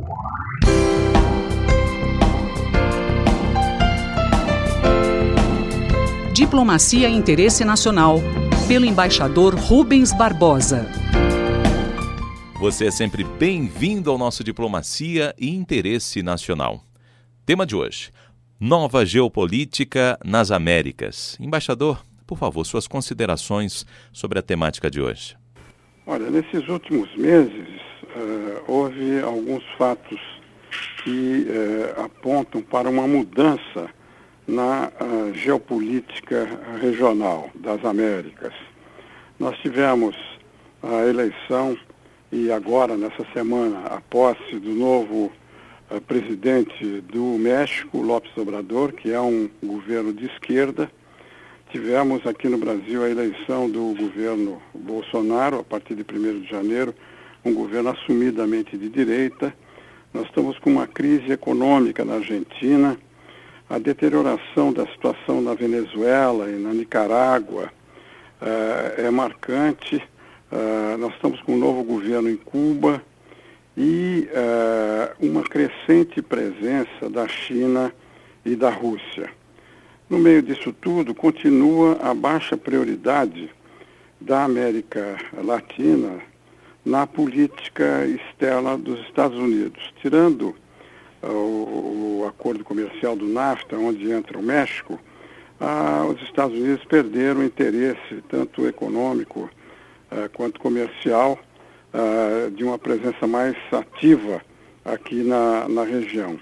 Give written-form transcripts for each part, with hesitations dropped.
Diplomacia e Interesse Nacional, pelo embaixador Rubens Barbosa. Você é sempre bem-vindo ao nosso Diplomacia e Interesse Nacional. Tema de hoje: Nova Geopolítica nas Américas. Embaixador, por favor, suas considerações sobre a temática de hoje. Olha, nesses últimos meses houve alguns fatos que apontam para uma mudança na geopolítica regional das Américas. Nós tivemos a eleição e agora, nessa semana, a posse do novo presidente do México, López Obrador, que é um governo de esquerda. Tivemos aqui no Brasil a eleição do governo Bolsonaro, a partir de 1º de janeiro, um governo assumidamente de direita. Nós estamos com uma crise econômica na Argentina, a deterioração da situação na Venezuela e na Nicarágua é marcante. Nós estamos com um novo governo em Cuba e uma crescente presença da China e da Rússia. No meio disso tudo, continua a baixa prioridade da América Latina na política externa dos Estados Unidos. Tirando o acordo comercial do NAFTA, onde entra o México, os Estados Unidos perderam interesse, tanto econômico quanto comercial, de uma presença mais ativa aqui na região.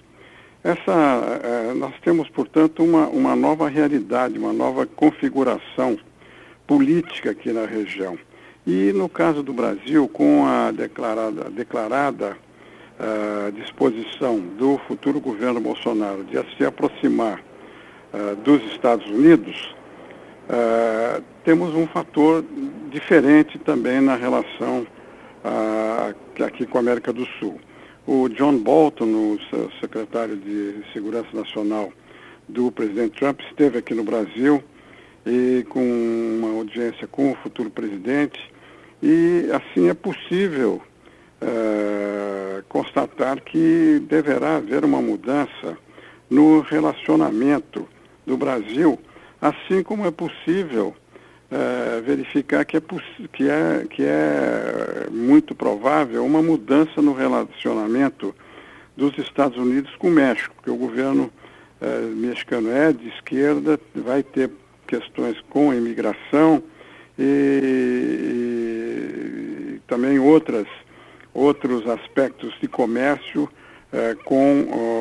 Nós temos, portanto, uma nova realidade, uma nova configuração política aqui na região. E, no caso do Brasil, com a declarada disposição do futuro governo Bolsonaro de se aproximar dos Estados Unidos, temos um fator diferente também na relação aqui com a América do Sul. O John Bolton, o secretário de Segurança Nacional do presidente Trump, esteve aqui no Brasil e com uma audiência com o futuro presidente, e assim é possível constatar que deverá haver uma mudança no relacionamento do Brasil, assim como é possível verificar que é muito provável uma mudança no relacionamento dos Estados Unidos com o México, porque o governo mexicano é de esquerda, vai ter questões com a imigração e também outros aspectos de comércio com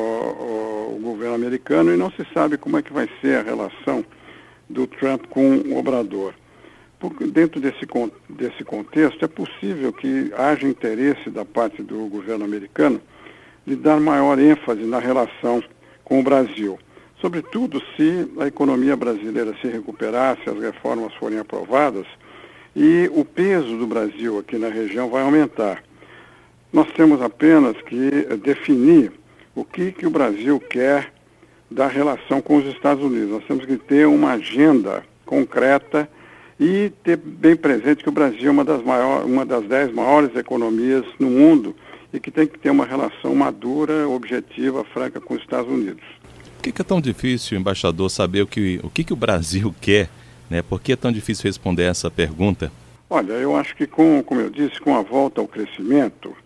o governo americano, e não se sabe como é que vai ser a relação do Trump com o Obrador. Dentro desse contexto, é possível que haja interesse da parte do governo americano de dar maior ênfase na relação com o Brasil. Sobretudo se a economia brasileira se recuperar, se as reformas forem aprovadas, e o peso do Brasil aqui na região vai aumentar. Nós temos apenas que definir o que o Brasil quer da relação com os Estados Unidos. Nós temos que ter uma agenda concreta e ter bem presente que o Brasil é uma das 10 maiores economias no mundo e que tem que ter uma relação madura, objetiva, franca com os Estados Unidos. Por que é tão difícil, embaixador, saber o que o Brasil quer, né? Por que é tão difícil responder essa pergunta? Olha, eu acho que, como eu disse, com a volta ao crescimento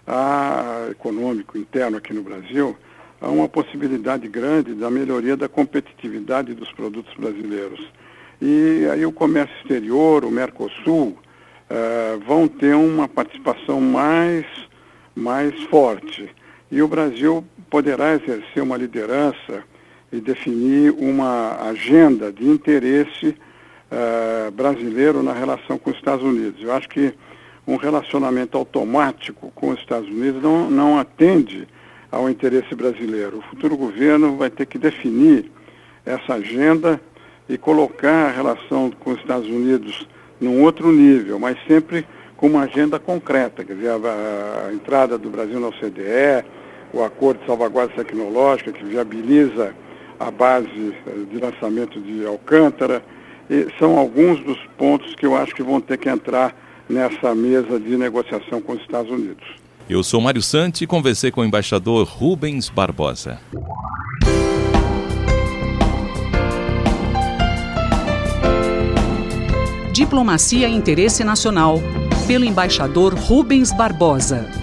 econômico interno aqui no Brasil, há uma possibilidade grande da melhoria da competitividade dos produtos brasileiros. E aí o comércio exterior, o Mercosul, vão ter uma participação mais forte. E o Brasil poderá exercer uma liderança e definir uma agenda de interesse brasileiro na relação com os Estados Unidos. Eu acho que um relacionamento automático com os Estados Unidos não atende ao interesse brasileiro. O futuro governo vai ter que definir essa agenda e colocar a relação com os Estados Unidos num outro nível, mas sempre com uma agenda concreta, quer dizer, a entrada do Brasil na OCDE, o acordo de salvaguarda tecnológica que viabiliza a base de lançamento de Alcântara, e são alguns dos pontos que eu acho que vão ter que entrar nessa mesa de negociação com os Estados Unidos. Eu sou Mário Santi e conversei com o embaixador Rubens Barbosa. Diplomacia e Interesse Nacional, pelo embaixador Rubens Barbosa.